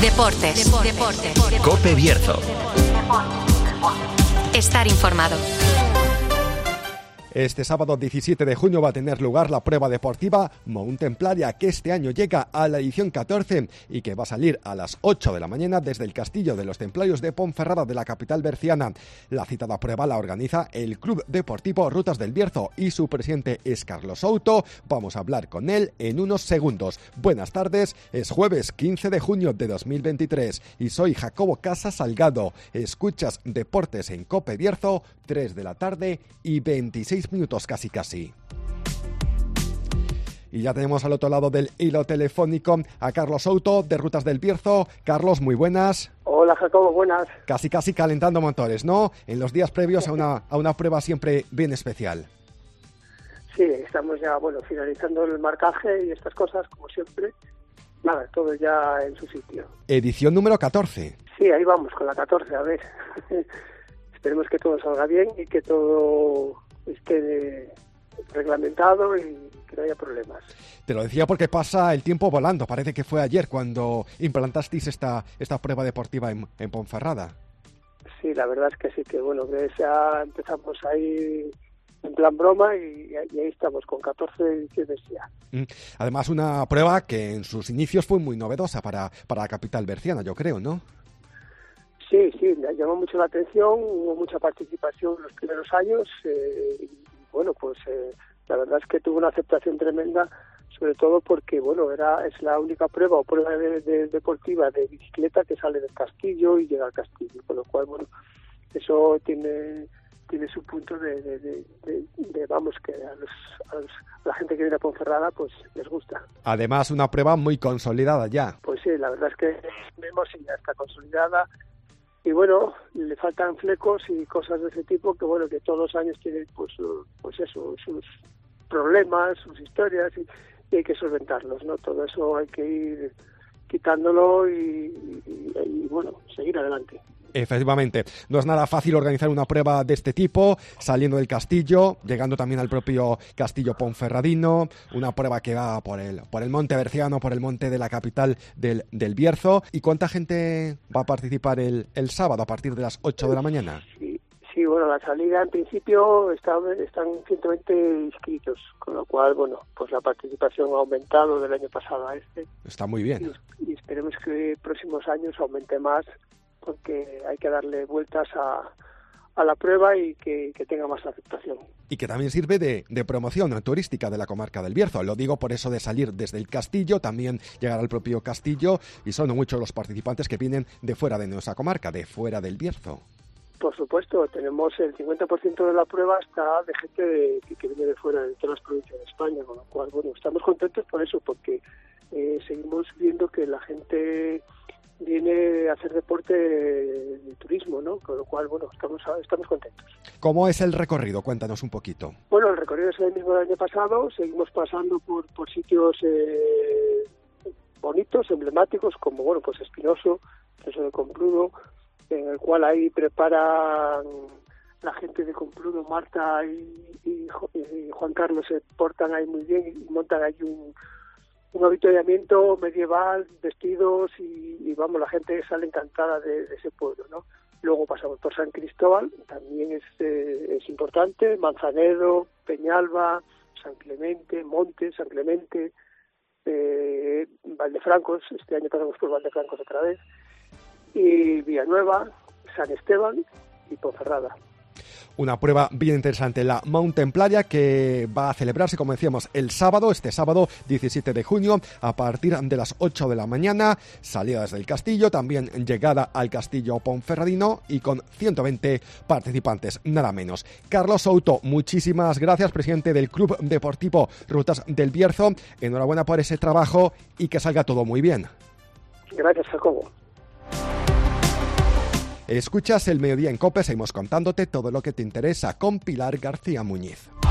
Deportes. COPE Bierzo. Estar informado. Este sábado 17 de junio va a tener lugar la prueba deportiva Mountain Playa, que este año llega a la edición 14 y que va a salir a las 8 de la mañana desde el Castillo de los Templarios de Ponferrada, de la capital berciana. La citada prueba la organiza el Club Deportivo Rutas del Bierzo y su presidente es Carlos Souto. Vamos a hablar con él en unos segundos. Buenas tardes, es jueves 15 de junio de 2023 y soy Jacobo Casas Salgado. Escuchas Deportes en COPE Bierzo, 3 de la tarde y 26 minutos casi. Y ya tenemos al otro lado del hilo telefónico a Carlos Souto de Rutas del Bierzo. Carlos, muy buenas. Hola Jacobo, buenas. Casi calentando motores, ¿no? En los días previos a una prueba siempre bien especial. Sí, estamos ya, finalizando el marcaje y estas cosas, como siempre. Nada, todo ya en su sitio. Edición número 14. Sí, ahí vamos, con la 14, a ver. Esperemos que todo salga bien y que todo esté reglamentado y que no haya problemas. Te lo decía porque pasa el tiempo volando. Parece que fue ayer cuando implantasteis esta prueba deportiva en Ponferrada. Sí, la verdad es que sí, que ya empezamos ahí en plan broma y ahí estamos con 14 ediciones ya. Además, una prueba que en sus inicios fue muy novedosa para la capital berciana, yo creo, ¿no? Sí, llamó mucho la atención, hubo mucha participación en los primeros años la verdad es que tuvo una aceptación tremenda, sobre todo porque es la única prueba deportiva de bicicleta que sale del castillo y llega al castillo, con lo cual eso tiene su punto de que a la gente que viene a Ponferrada pues les gusta. Además, una prueba muy consolidada ya. Pues sí, la verdad es que vemos y ya está consolidada. Y le faltan flecos y cosas de ese tipo que todos los años tienen pues sus problemas, sus historias y hay que solventarlos, ¿no? Todo eso hay que ir quitándolo y seguir adelante. Efectivamente, no es nada fácil organizar una prueba de este tipo, saliendo del castillo, llegando también al propio castillo ponferradino, una prueba que va por el monte berciano, por el monte de la capital del Bierzo. ¿Y cuánta gente va a participar el sábado a partir de las 8 de la mañana? Sí, la salida en principio están 120 inscritos, con lo cual, pues la participación ha aumentado del año pasado a este. Está muy bien. Y esperemos que próximos años aumente más, porque hay que darle vueltas a la prueba y que tenga más aceptación. Y que también sirve de promoción turística de la comarca del Bierzo. Lo digo por eso de salir desde el castillo, también llegar al propio castillo, y son muchos los participantes que vienen de fuera de nuestra comarca, de fuera del Bierzo. Por supuesto, tenemos el 50% de la prueba está de gente que viene de fuera, de todas las provincias de España, con lo cual, estamos contentos por eso, porque seguimos viendo que la gente viene a hacer deporte de turismo, ¿no? Con lo cual, estamos contentos. ¿Cómo es el recorrido? Cuéntanos un poquito. El recorrido es el mismo del año pasado, seguimos pasando por sitios bonitos, emblemáticos, como, Espinoso, eso de Compludo, en el cual ahí preparan la gente de Compludo, Marta y Juan Carlos se portan ahí muy bien y montan ahí un avituallamiento medieval, vestidos y la gente sale encantada de ese pueblo, ¿no? Luego pasamos por San Cristóbal, también es importante, Manzanedo, Peñalba, San Clemente, Monte, San Clemente, Valdefrancos, este año pasamos por Valdefrancos otra vez, y Villanueva, San Esteban y Ponferrada. Una prueba bien interesante, la Mountain Playa, que va a celebrarse, como decíamos, este sábado 17 de junio, a partir de las 8 de la mañana, salida desde el castillo, también llegada al castillo ponferradino y con 120 participantes, nada menos. Carlos Souto, muchísimas gracias, presidente del Club Deportivo Rutas del Bierzo. Enhorabuena por ese trabajo y que salga todo muy bien. Gracias, Jacobo. Escuchas El Mediodía en COPE, seguimos contándote todo lo que te interesa con Pilar García Muñiz.